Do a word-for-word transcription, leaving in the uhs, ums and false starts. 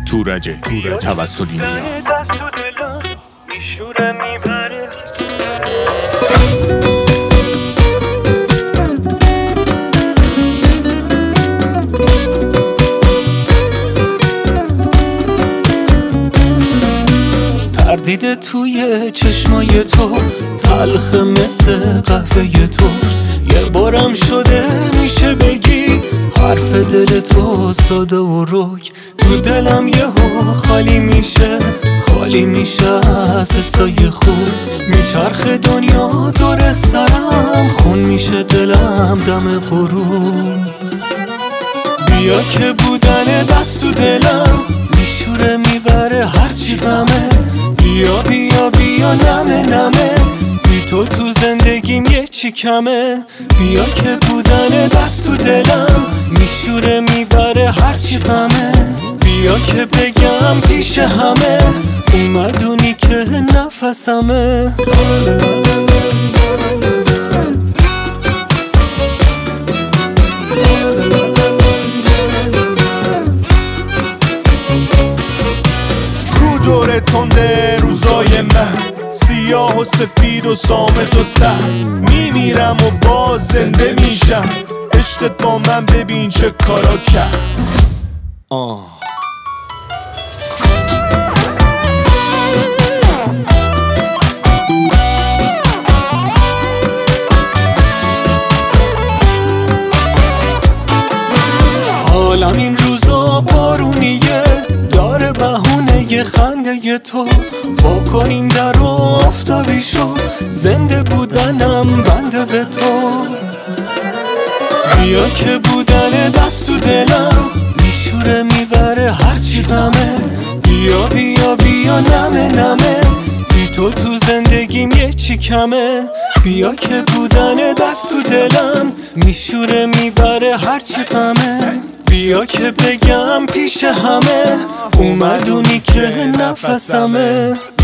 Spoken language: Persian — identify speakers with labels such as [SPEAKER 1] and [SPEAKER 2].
[SPEAKER 1] تورجه توسلی نیا
[SPEAKER 2] تردید توی چشمای تو تلخ مثل قهوه تو، یه بارم شده میشه بگی حرف دل تو ساده و رک. تو دلم یهو خالی میشه خالی میشه از حسای خوب. میچرخه دنیا دور سرم خون میشه دلم دم غروب. بیا که بودن دست تو دلم میشوره میبره هرچی غمه. بیا بیا بیا نمه نمه بی تو تو زندگیم یه چی کمه. بیا که بودن دست تو دلم میشوره میبره هرچی غمه. بیا که بگم پیش همه اومدونی که نفسمه.
[SPEAKER 3] رو دور تنده روزای من سیاه و سفید و صامت و سر میمیرم و باز زنده میشم. عشقت با من ببین چه کارا کرد.
[SPEAKER 1] آه
[SPEAKER 2] حالم این روزا بارونیه داره بهونه یه خنده ی تو. با کن این در و آفتابی شو زنده بودنم بنده به تو. بیا که بودن دست تو دلم میشوره میبره هرچی غمه. بیا بیا بیا نمه نمه بی تو تو زندگیم یه چی کمه. بیا که بودن دست تو دلم میشوره میبره هرچی غمه. بیا که بگم پیش همه اومدونی که نفسمه.